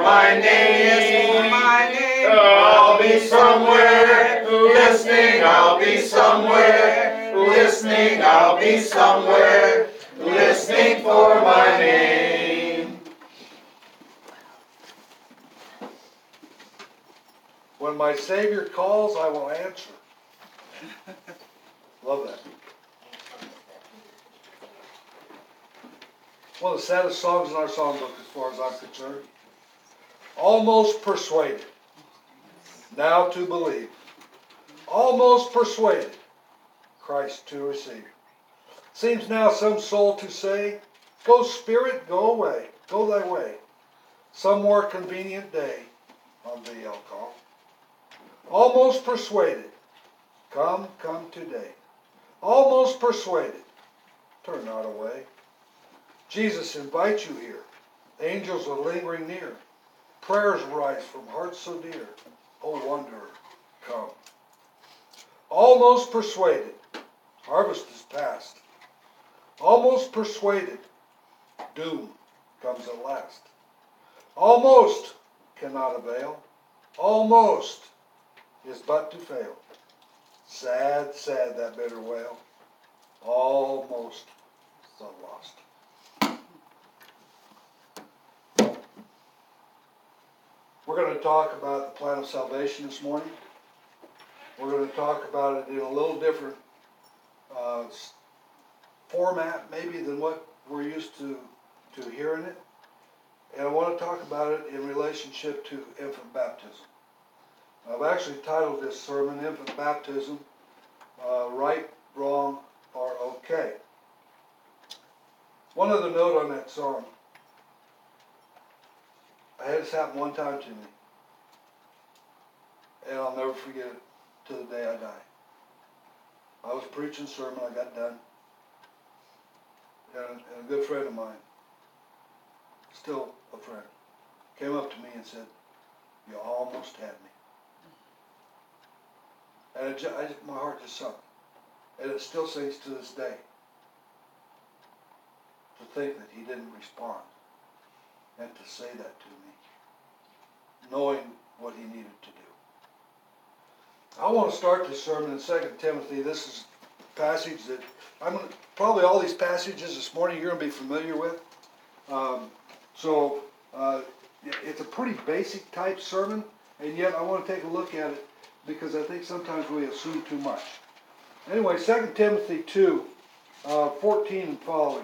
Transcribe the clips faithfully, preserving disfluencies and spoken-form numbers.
my name. For my name. I'll be somewhere listening. I'll be somewhere listening. I'll be somewhere listening for my name. When my Savior calls, I will answer. Love that. One of the saddest songs in our songbook as far as I'm concerned. Almost persuaded. Now to believe. Almost persuaded. Christ to receive. Seems now some soul to say, go Spirit, go away. Go thy way. Some more convenient day on thee I'll call. Almost persuaded. Come, come today. Almost persuaded. Turn not away. Jesus invites you here. Angels are lingering near. Prayers rise from hearts so dear. O wanderer, come. Almost persuaded. Harvest is past. Almost persuaded. Doom comes at last. Almost cannot avail. Almost is but to fail. Sad, sad that bitter wail. Almost so lost. We're going to talk about the plan of salvation this morning. We're going to talk about it in a little different uh, format maybe than what we're used to, to hearing it. And I want to talk about it in relationship to infant baptism. I've actually titled this sermon, Infant Baptism, uh, Right, Wrong, or Okay. One other note on that song. I had this happen one time to me. And I'll never forget it to the day I die. I was preaching a sermon, I got done. And, and a good friend of mine, still a friend, came up to me and said, you almost had me. And it just, I, my heart just sunk. And it still sinks to this day. To think that he didn't respond. And to say that to me. Knowing what he needed to do. I want to start this sermon in Second Timothy. This is a passage that, I'm going to, probably all these passages this morning you're going to be familiar with. Um, so, uh, it's a pretty basic type sermon. And yet I want to take a look at it because I think sometimes we assume too much. Anyway, Second Timothy two, uh, fourteen and following.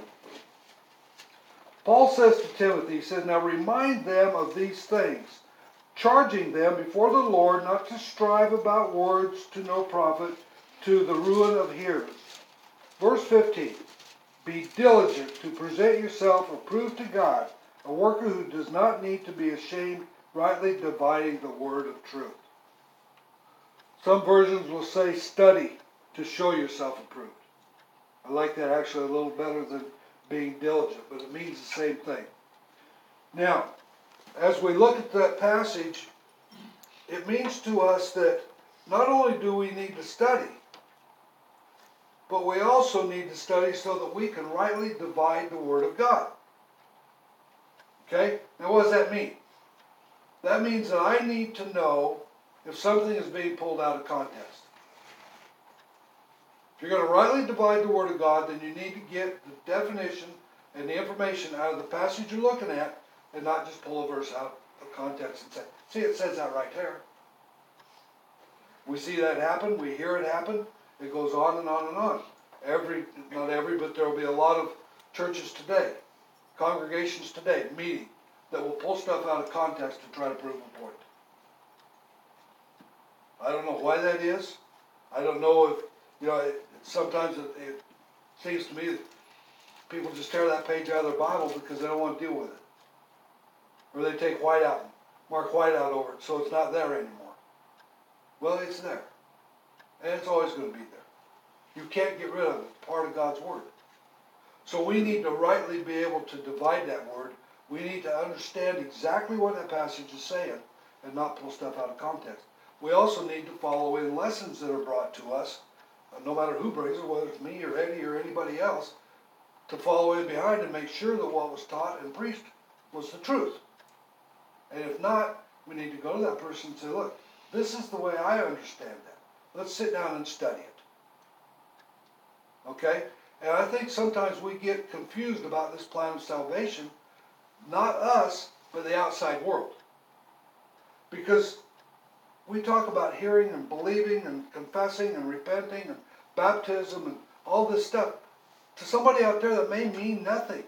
Paul says to Timothy, he says, now remind them of these things, charging them before the Lord not to strive about words to no profit, to the ruin of hearers. Verse fifteen, be diligent to present yourself approved to God, a worker who does not need to be ashamed, rightly dividing the word of truth. Some versions will say study to show yourself approved. I like that actually a little better than being diligent, but it means the same thing. Now, as we look at that passage, it means to us that not only do we need to study, but we also need to study so that we can rightly divide the Word of God. Okay? Now what does that mean? That means that I need to know if something is being pulled out of context. If you're going to rightly divide the Word of God, then you need to get the definition and the information out of the passage you're looking at and not just pull a verse out of context and say, see, it says that right there. We see that happen. We hear it happen. It goes on and on and on. Every, not every, but there will be a lot of churches today, congregations today, meeting, that will pull stuff out of context to try to prove a point. I don't know why that is. I don't know if, you know, it, sometimes it, it seems to me that people just tear that page out of their Bible because they don't want to deal with it. Or they take white out, mark white out over it, so it's not there anymore. Well, it's there. And it's always going to be there. You can't get rid of it. It's part of God's Word. So we need to rightly be able to divide that Word. We need to understand exactly what that passage is saying and not pull stuff out of context. We also need to follow in lessons that are brought to us, no matter who brings it, whether it's me or Eddie or anybody else, to follow in behind and make sure that what was taught and preached was the truth. And if not, we need to go to that person and say, look, this is the way I understand that. Let's sit down and study it. Okay? And I think sometimes we get confused about this plan of salvation. Not us, but the outside world. Because we talk about hearing and believing and confessing and repenting and baptism and all this stuff. To somebody out there that may mean nothing.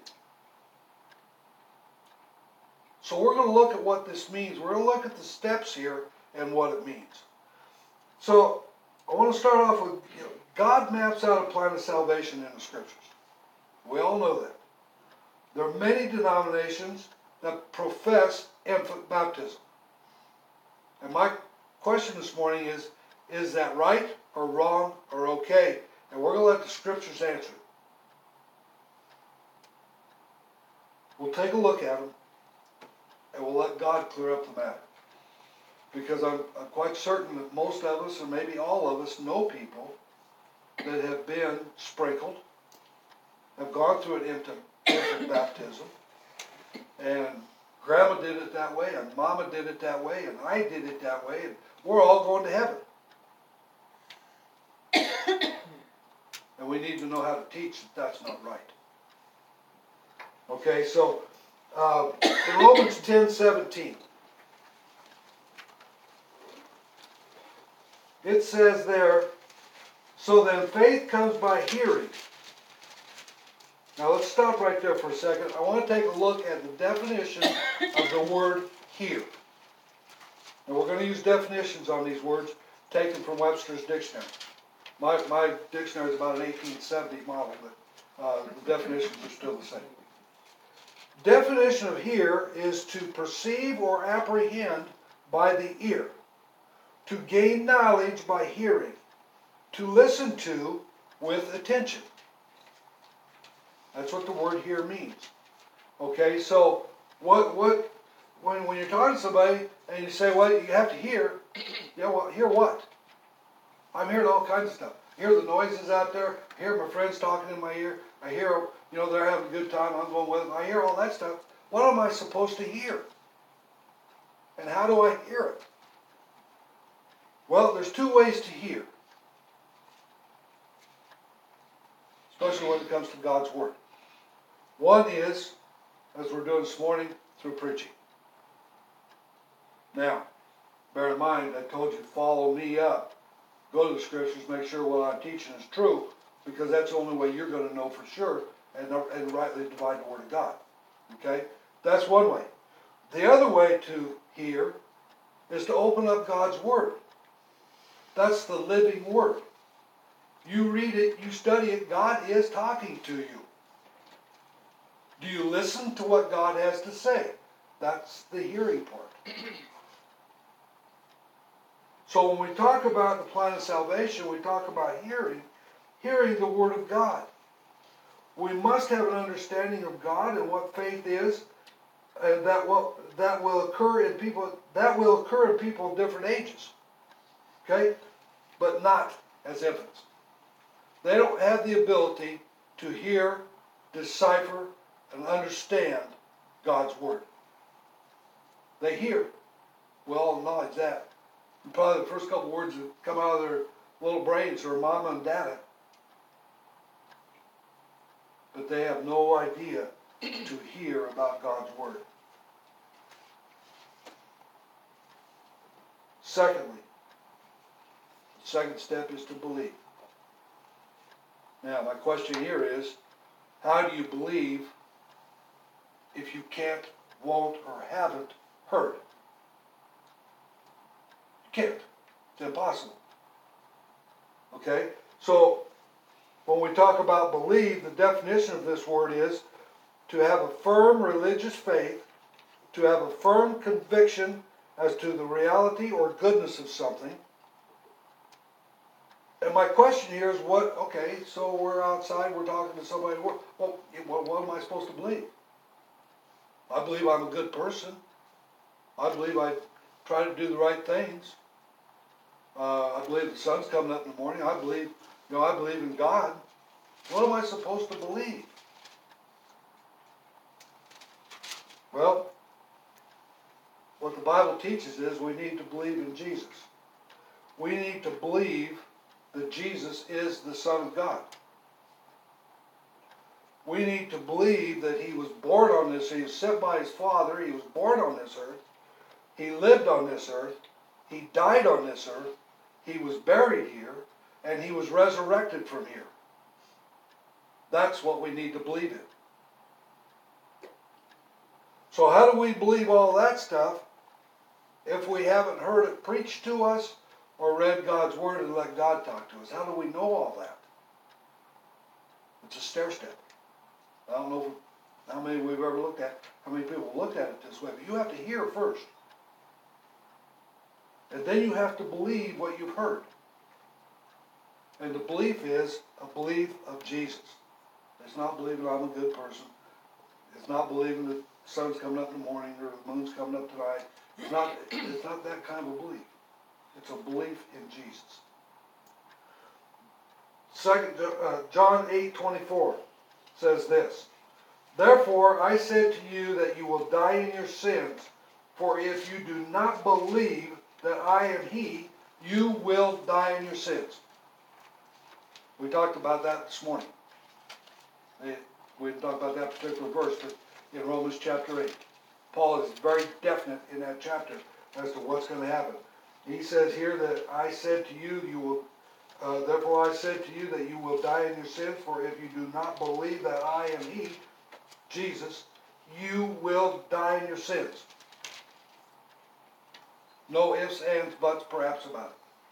So we're going to look at what this means. We're going to look at the steps here and what it means. So I want to start off with, you know, God maps out a plan of salvation in the Scriptures. We all know that. There are many denominations that profess infant baptism. And my question this morning is, is that right or wrong or okay? And we're going to let the Scriptures answer it. We'll take a look at them, and we'll let God clear up the matter. Because I'm, I'm quite certain that most of us, or maybe all of us, know people that have been sprinkled, have gone through an infant, infant baptism, and Grandma did it that way, and Mama did it that way, and I did it that way, and we're all going to heaven. And we need to know how to teach that that's not right. Okay, so uh, in Romans ten seventeen, it says there, so then faith comes by hearing. Now let's stop right there for a second. I want to take a look at the definition of the word hear. And we're going to use definitions on these words taken from Webster's dictionary. My, my dictionary is about an eighteen seventy model, but uh, the definitions are still the same. Definition of hear is to perceive or apprehend by the ear, to gain knowledge by hearing, to listen to with attention. That's what the word hear means. Okay, so what what when when you're talking to somebody and you say, well, you have to hear, yeah, well, hear what? I'm hearing all kinds of stuff. I hear the noises out there. I hear my friends talking in my ear. I hear, you know, they're having a good time. I'm going with them. I hear all that stuff. What am I supposed to hear? And how do I hear it? Well, there's two ways to hear. Especially when it comes to God's Word. One is, as we're doing this morning, through preaching. Now, bear in mind, I told you, follow me up. Go to the Scriptures, make sure what I'm teaching is true, because that's the only way you're going to know for sure and, and rightly divide the Word of God. Okay? That's one way. The other way to hear is to open up God's Word. That's the living Word. You read it, you study it, God is talking to you. Do you listen to what God has to say? That's the hearing part. So when we talk about the plan of salvation, we talk about hearing, hearing the Word of God. We must have an understanding of God and what faith is, and that will that will occur in people that will occur in people of different ages. Okay? But not as infants. They don't have the ability to hear, decipher, and understand God's Word. They hear. We all acknowledge that. And probably the first couple words that come out of their little brains are mama and dada. But they have no idea to hear about God's Word. Secondly, the second step is to believe. Now, my question here is, how do you believe if you can't, won't, or haven't heard? You can't. It's impossible. Okay? So, when we talk about believe, the definition of this word is to have a firm religious faith, to have a firm conviction as to the reality or goodness of something. And my question here is, what, okay, so we're outside, we're talking to somebody, well, what, what am I supposed to believe? I believe I'm a good person. I believe I try to do the right things. Uh, I believe the sun's coming up in the morning. I believe, you know, I believe in God. What am I supposed to believe? Well, what the Bible teaches is we need to believe in Jesus. We need to believe that Jesus is the Son of God. We need to believe that he was born on this, he was sent by his Father, he was born on this earth, he lived on this earth, he died on this earth, he was buried here, and he was resurrected from here. That's what we need to believe in. So how do we believe all that stuff if we haven't heard it preached to us or read God's Word and let God talk to us? How do we know all that? It's a stair step. I don't know how many we've ever looked at, how many people looked at it this way, but you have to hear first. And then you have to believe what you've heard. And the belief is a belief of Jesus. It's not believing I'm a good person. It's not believing that the sun's coming up in the morning or the moon's coming up tonight. It's not, it's not that kind of a belief. It's a belief in Jesus. Second, uh, John eight twenty-four says this, "Therefore I said to you that you will die in your sins, for if you do not believe that I am he, you will die in your sins." We talked about that this morning. We didn't talk about that particular verse, but in Romans chapter eight. Paul is very definite in that chapter as to what's going to happen. He says here that I said to you, you will, uh, therefore I said to you that you will die in your sins, for if you do not believe that I am he, Jesus, you will die in your sins. No ifs, ands, buts, perhaps about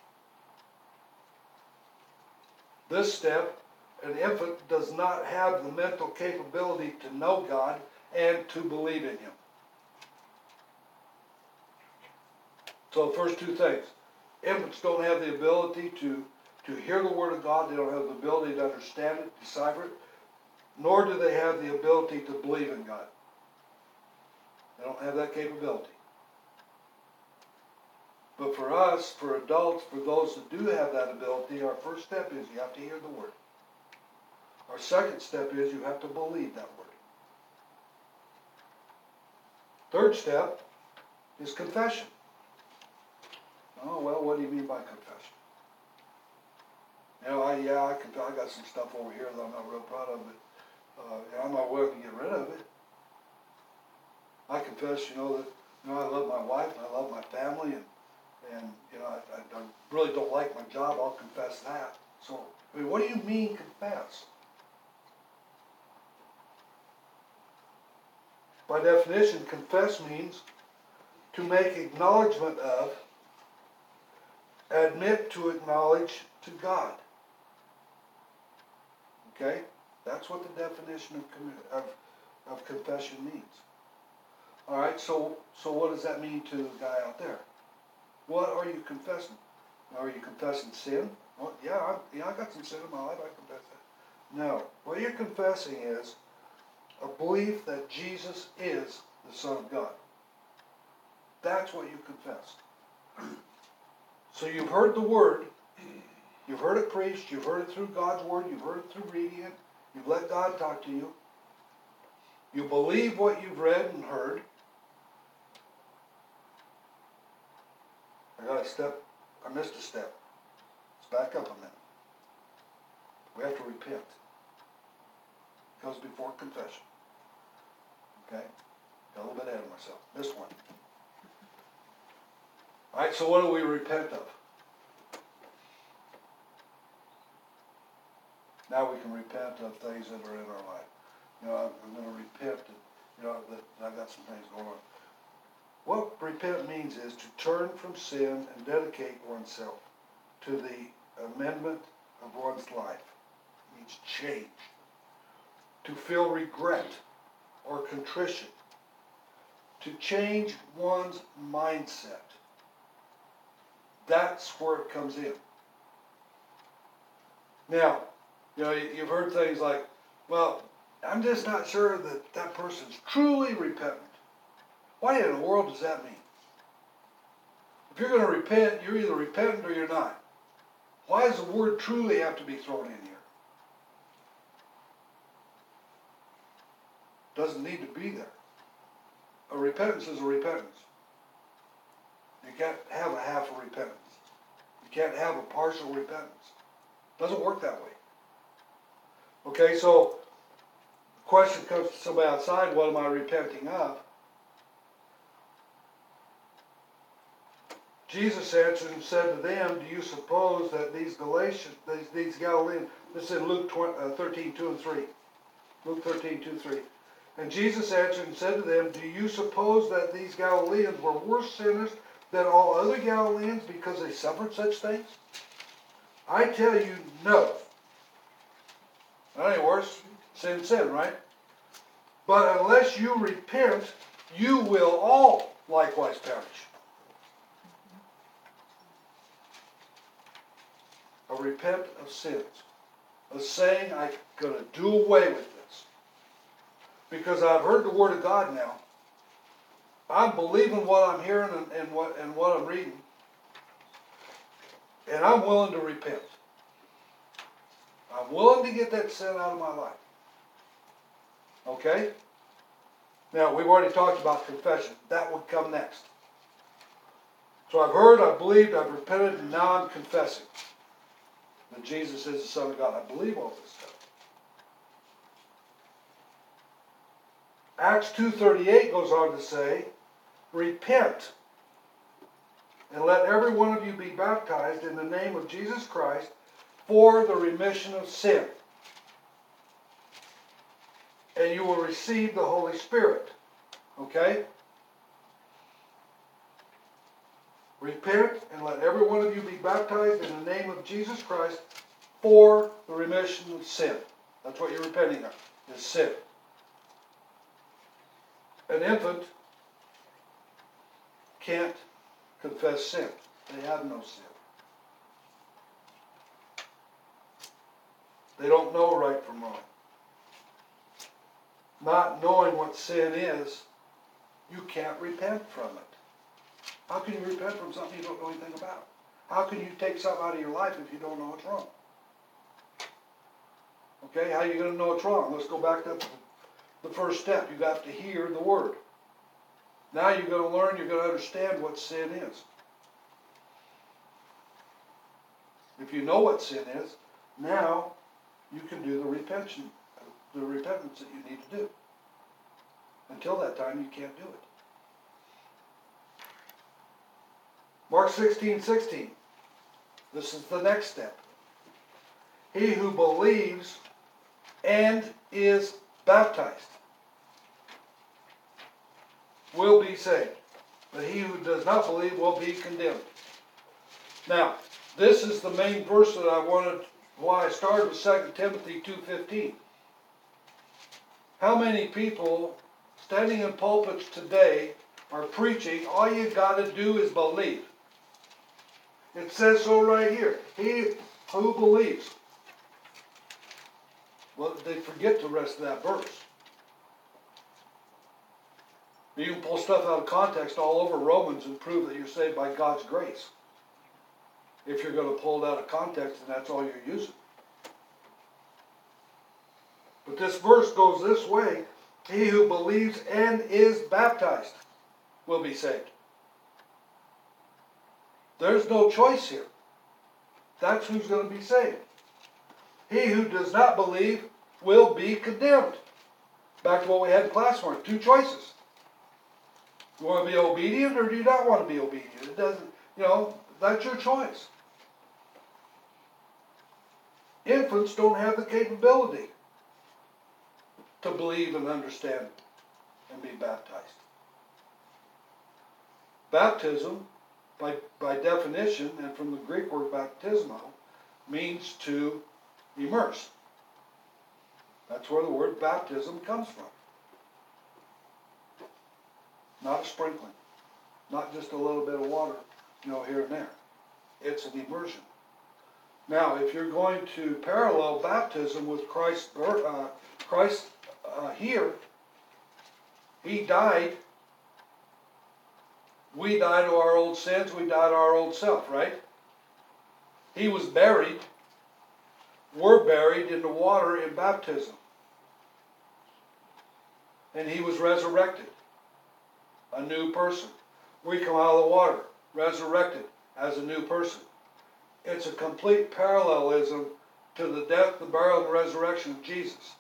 it. This step, an infant does not have the mental capability to know God and to believe in him. So the first two things. Infants don't have the ability to, to hear the Word of God. They don't have the ability to understand it, decipher it. Nor do they have the ability to believe in God. They don't have that capability. But for us, for adults, for those that do have that ability, our first step is you have to hear the Word. Our second step is you have to believe that Word. Third step is confession. Oh, well, what do you mean by confession? You know, I, yeah, I, can, I got some stuff over here that I'm not real proud of, but uh, yeah, I'm not willing to get rid of it. I confess, you know, that you know I love my wife, and I love my family, and, and you know, I, I, I really don't like my job, I'll confess that. So, I mean, what do you mean confess? By definition, confess means to make acknowledgement of, admit to acknowledge to God. Okay? That's what the definition of, of, of confession means. Alright, so, so what does that mean to the guy out there? What are you confessing? Are you confessing sin? Well, yeah, I, yeah, I got some sin in my life, I confess that. No, what you're confessing is a belief that Jesus is the Son of God. That's what you confess. So you've heard the Word, you've heard it preached, you've heard it through God's Word, you've heard it through reading it, you've let God talk to you, you believe what you've read and heard. I got a step, I missed a step. Let's back up a minute. We have to repent. It goes before confession. Okay? Got a little bit ahead of myself. Missed one. Alright, so what do we repent of? Now we can repent of things that are in our life. You know, I'm, I'm going to repent that, you know, that, that I got some things going on. What repent means is to turn from sin and dedicate oneself to the amendment of one's life. It means change. To feel regret or contrition. To change one's mindset. That's where it comes in. Now, you know, you've heard things like, well, I'm just not sure that that person's truly repentant. What in the world does that mean? If you're going to repent, you're either repentant or you're not. Why does the word truly have to be thrown in here? Doesn't need to be there. A repentance is a repentance. can't have a half a repentance. You can't have a partial repentance. It doesn't work that way. Okay, so the question comes to somebody outside, what am I repenting of? Jesus answered and said to them, do you suppose that these Galatians, these, these Galileans, this is in Luke thirteen, two and three. Luke thirteen, two, three. And Jesus answered and said to them, do you suppose that these Galileans were worse sinners than all other Galileans because they suffered such things? I tell you, no. That ain't worse. Sin, sin, right? But unless you repent, you will all likewise perish. A repent of sins. A saying, I'm going to do away with this. Because I've heard the Word of God now. I'm believing what I'm hearing and, and, what, and what I'm reading. And I'm willing to repent. I'm willing to get that sin out of my life. Okay? Now, we've already talked about confession. That would come next. So I've heard, I've believed, I've repented, and now I'm confessing that Jesus is the Son of God. I believe all this stuff. Acts two thirty-eight goes on to say, repent, and let every one of you be baptized in the name of Jesus Christ for the remission of sin. And you will receive the Holy Spirit. Okay? Repent and let every one of you be baptized in the name of Jesus Christ for the remission of sin. That's what you're repenting of, is sin. An infant can't confess sin. They have no sin. They don't know right from wrong. Not knowing what sin is, you can't repent from it. How can you repent from something you don't know anything about? How can you take something out of your life if you don't know what's wrong? Okay, how are you going to know what's wrong? Let's go back to the first step. You got to hear the Word. Now you're going to learn, you're going to understand what sin is. If you know what sin is, now you can do the repentance, the repentance that you need to do. Until that time, you can't do it. Mark sixteen, sixteen. This is the next step. He who believes and is baptized will be saved, but he who does not believe will be condemned. Now, this is the main verse that I wanted, why I started with Second Timothy two fifteen. How many people standing in pulpits today are preaching, all you got to do is believe? It says so right here. He who believes. Well, they forget the rest of that verse. You can pull stuff out of context all over Romans and prove that you're saved by God's grace. If you're going to pull it out of context and that's all you're using. But this verse goes this way. He who believes and is baptized will be saved. There's no choice here. That's who's going to be saved. He who does not believe will be condemned. Back to what we had in class morning. Two choices. You want to be obedient or do you not want to be obedient? It doesn't, you know, that's your choice. Infants don't have the capability to believe and understand and be baptized. Baptism, by, by definition, and from the Greek word baptismo, means to immerse. That's where the word baptism comes from. Not a sprinkling. Not just a little bit of water, you know, here and there. It's an immersion. Now, if you're going to parallel baptism with Christ's birth, uh, Christ uh, here, He died. We die to our old sins. We die to our old self, right? He was buried. We're buried in the water in baptism. And He was resurrected. A new person. We come out of the water. resurrected as a new person. It's a complete parallelism to the death, the burial, and resurrection of Jesus.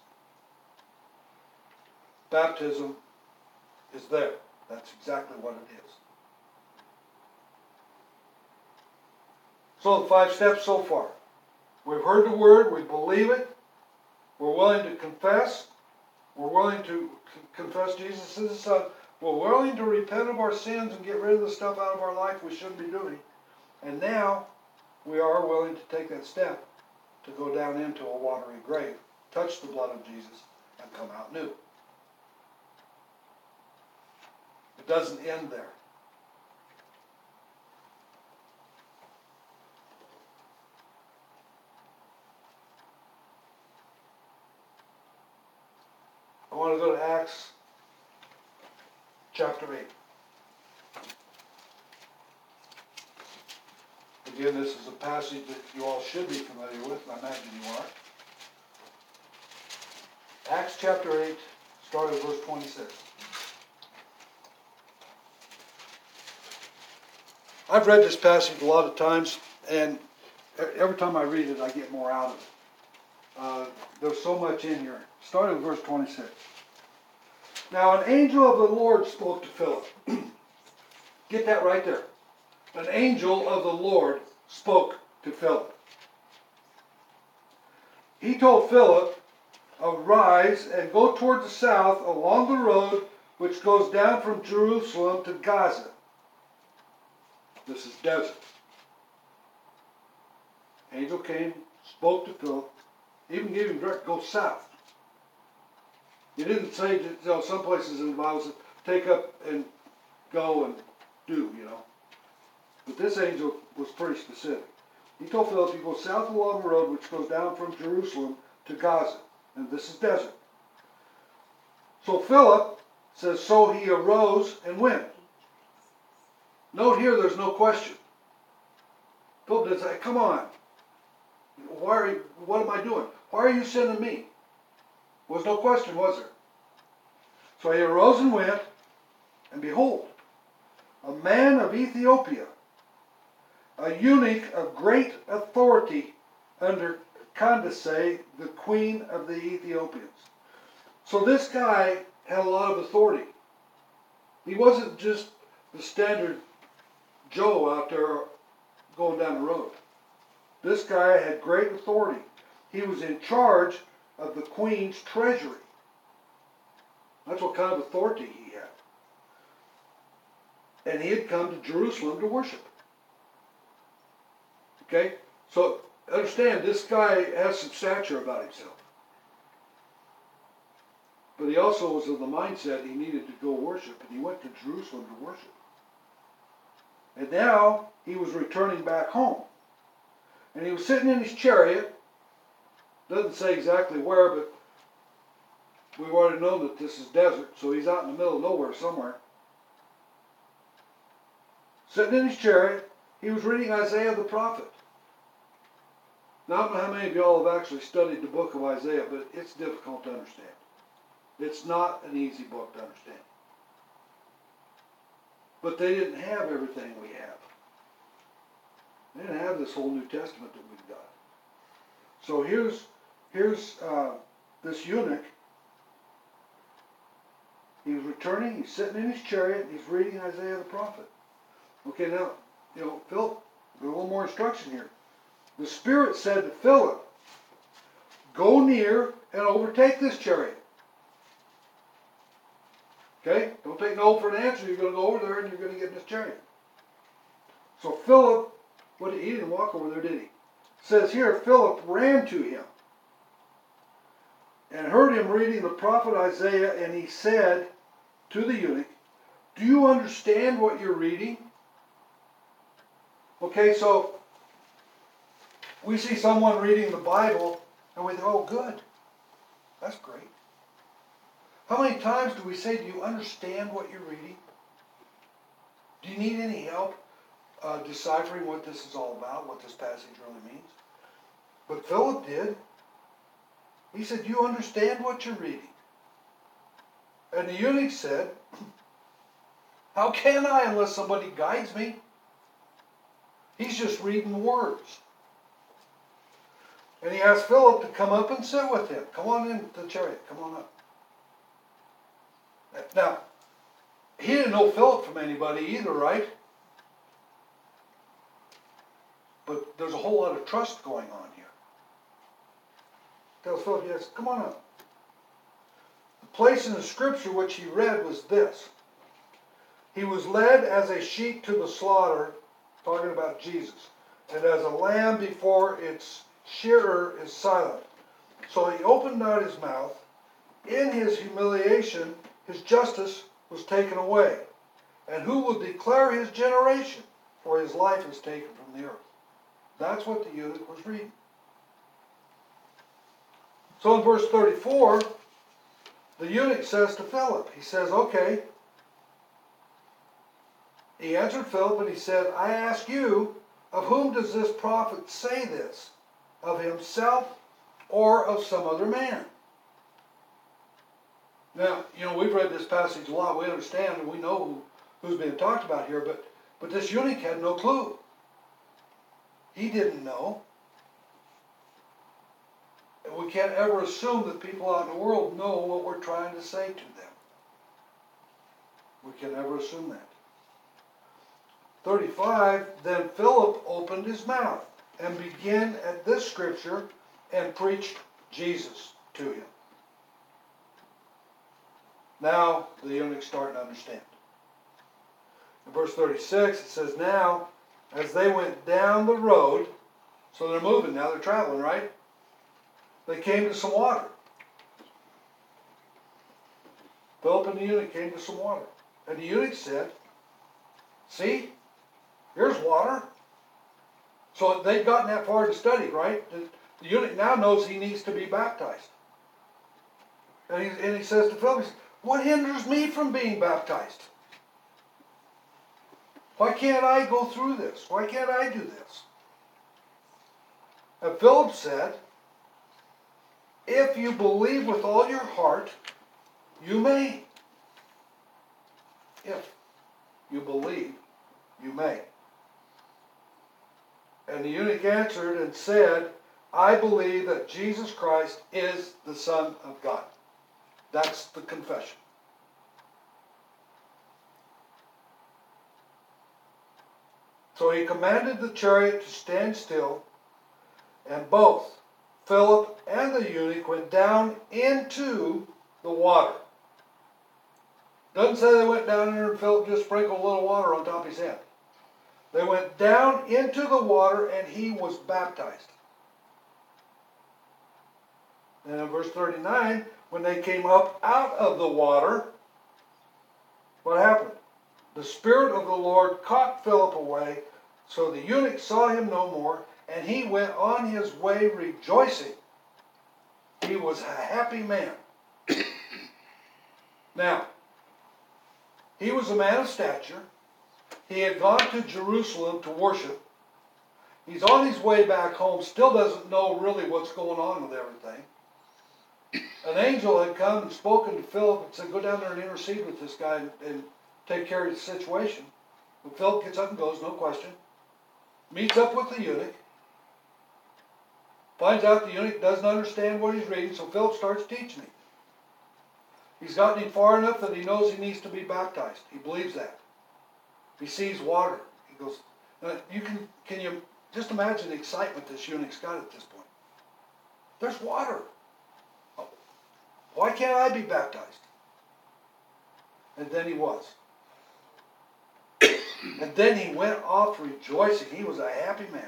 Baptism is there. That's exactly what it is. So the five steps so far. We've heard the word, we believe it, we're willing to confess, we're willing to c- confess Jesus as the Son, we're willing to repent of our sins and get rid of the stuff out of our life we shouldn't be doing. And now we are willing to take that step to go down into a watery grave, touch the blood of Jesus, and come out new. It doesn't end there. I want to go to Acts chapter eight. Again, this is a passage that you all should be familiar with, and I imagine you are. Acts chapter eight, start at verse twenty-six. I've read this passage a lot of times, and every time I read it, I get more out of it. Uh, there's so much in here. Start at verse twenty-six. Now an angel of the Lord spoke to Philip. Get that right there. An angel of the Lord spoke to Philip. He told Philip, arise and go toward the south along the road which goes down from Jerusalem to Gaza. This is desert. Angel came, spoke to Philip, even gave him direct, go south. He didn't say, you know, some places in the Bible says, take up and go and do, you know. But this angel was pretty specific. He told Philip, you go south along the road which goes down from Jerusalem to Gaza. And this is desert. So Philip says, so he arose and went. Note here, there's no question. Philip did say, come on. Why are you, what am I doing? Why are you sending me? There was no question, was there? So he arose and went, and behold, a man of Ethiopia, a eunuch of great authority under Candace, the queen of the Ethiopians. So this guy had a lot of authority. He wasn't just the standard Joe out there going down the road. This guy had great authority. He was in charge of the queen's treasury. That's what kind of authority he had. And he had come to Jerusalem to worship. Okay? So understand, this guy has some stature about himself. But he also was of the mindset he needed to go worship, and he went to Jerusalem to worship. And now he was returning back home. And he was sitting in his chariot. Doesn't say exactly where, but we've already known that this is desert, so he's out in the middle of nowhere somewhere. Sitting in his chariot, he was reading Isaiah the prophet. Now, I don't know how many of y'all have actually studied the book of Isaiah, but it's difficult to understand. It's not an easy book to understand. But they didn't have everything we have. They didn't have this whole New Testament that we've got. So here's here's uh, this eunuch. He was returning. He's sitting in his chariot. And he's reading Isaiah the prophet. Okay, now, you know, Philip, there's a little more instruction here. The Spirit said to Philip, go near and overtake this chariot. Okay? Don't take no for an answer. You're going to go over there and you're going to get in this chariot. So Philip, what, he didn't walk over there, did he? It says here, Philip ran to him and heard him reading the prophet Isaiah, and he said to the eunuch, do you understand what you're reading? Okay, so we see someone reading the Bible and we think, oh, good. That's great. How many times do we say, do you understand what you're reading? Do you need any help uh, deciphering what this is all about, what this passage really means? But Philip did. He said, do you understand what you're reading? And the eunuch said, how can I unless somebody guides me? He's just reading words. And he asked Philip to come up and sit with him. Come on in the chariot. Come on up. Now, he didn't know Philip from anybody either, right? But there's a whole lot of trust going on here. Tells Philip, yes, come on up. The place in the scripture which he read was this. He was led as a sheep to the slaughter, talking about Jesus, and as a lamb before its shearer is silent. So he opened not his mouth. In his humiliation, his justice was taken away. And who will declare his generation? For his life is taken from the earth. That's what the eunuch was reading. So in verse thirty-four, the eunuch says to Philip, he says, okay. He answered Philip and he said, I ask you, of whom does this prophet say this? Of himself or of some other man? Now, you know, we've read this passage a lot. We understand and we know who, who's being talked about here, but, but this eunuch had no clue. He didn't know. And we can't ever assume that people out in the world know what we're trying to say to them. We can never assume that. thirty-five, then Philip opened his mouth and began at this scripture and preached Jesus to him. Now the eunuch's starting to understand. In verse thirty-six, it says, now, as they went down the road, so they're moving now, they're traveling, right? They came to some water. Philip and the eunuch came to some water. And the eunuch said, see, here's water. So they've gotten that far to study, right? The, the eunuch now knows he needs to be baptized. And he, and he says to Philip, what hinders me from being baptized? Why can't I go through this? Why can't I do this? And Philip said, if you believe with all your heart, you may. If you believe, you may. And the eunuch answered and said, I believe that Jesus Christ is the Son of God. That's the confession. So he commanded the chariot to stand still, and both Philip and the eunuch went down into the water. Doesn't say they went down there and Philip just sprinkled a little water on top of his head. They went down into the water and he was baptized. And in verse thirty-nine, when they came up out of the water, what happened? The Spirit of the Lord caught Philip away, so the eunuch saw him no more, and he went on his way rejoicing. He was a happy man. Now, he was a man of stature. He had gone to Jerusalem to worship. He's on his way back home, still doesn't know really what's going on with everything. An angel had come and spoken to Philip and said, go down there and intercede with this guy and, and take care of the situation. But Philip gets up and goes, no question. Meets up with the eunuch. Finds out the eunuch doesn't understand what he's reading, so Philip starts teaching him. He's gotten him far enough that he knows he needs to be baptized. He believes that. He sees water. He goes, now you can, can you just imagine the excitement this eunuch's got at this point? There's water. Oh, why can't I be baptized? And then he was. And then he went off rejoicing. He was a happy man.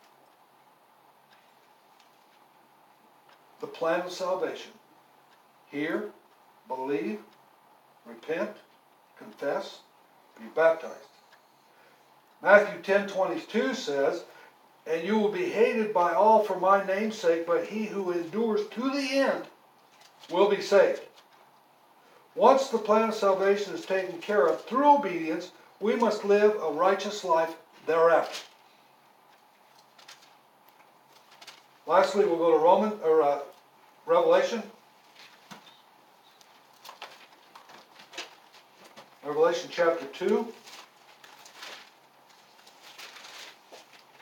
The plan of salvation. Hear, believe, repent, confess, be baptized. Matthew ten twenty-two says, and you will be hated by all for my name's sake, but he who endures to the end will be saved. Once the plan of salvation is taken care of through obedience, we must live a righteous life thereafter. Lastly, we'll go to Roman or uh, Revelation. Revelation chapter two.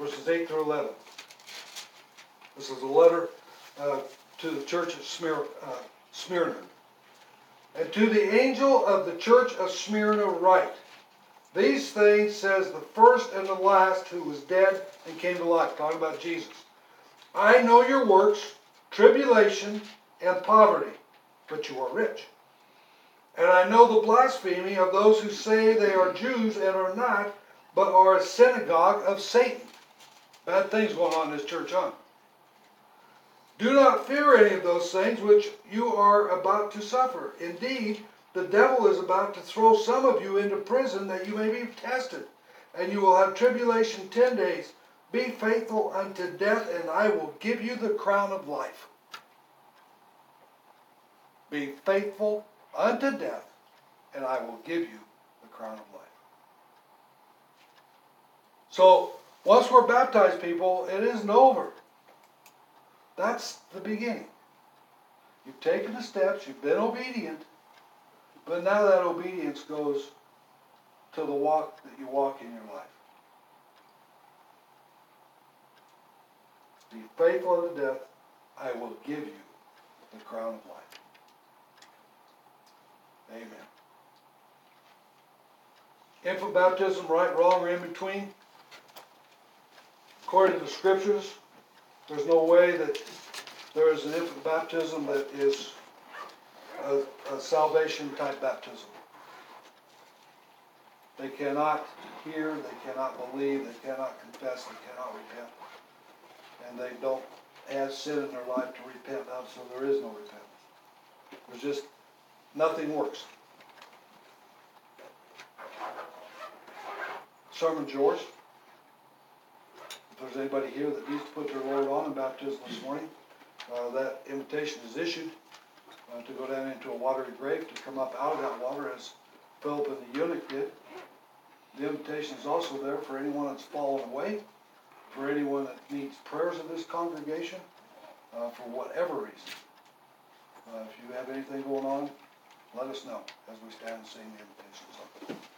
verses eight through eleven. This is a letter uh, to the church at Smyrna, uh, Smyrna. And to the angel of the church of Smyrna write, these things says the first and the last who was dead and came to life. Talking about Jesus. I know your works, tribulation, and poverty, but you are rich. And I know the blasphemy of those who say they are Jews and are not, but are a synagogue of Satan. Bad things going on in this church, huh? Do not fear any of those things which you are about to suffer. Indeed, the devil is about to throw some of you into prison that you may be tested, and you will have tribulation ten days. Be faithful unto death, and I will give you the crown of life. Be faithful unto death, and I will give you the crown of life. So, once we're baptized, people, it isn't over. That's the beginning. You've taken the steps, you've been obedient, but now that obedience goes to the walk that you walk in your life. Be faithful unto death, I will give you the crown of life. Amen. Infant baptism, right, wrong, or in between? According to the scriptures, there's no way that there is an infant baptism that is a, a salvation type baptism. They cannot hear, they cannot believe, they cannot confess, they cannot repent. And they don't have sin in their life to repent of, so there is no repentance. There's just, nothing works. Sermon's yours. If there's anybody here that needs to put their Lord on in baptism this morning, uh, that invitation is issued uh, to go down into a watery grave, to come up out of that water as Philip and the eunuch did. The invitation is also there for anyone that's fallen away, for anyone that needs prayers of this congregation, uh, for whatever reason. Uh, if you have anything going on, let us know as we stand and sing the invitation song.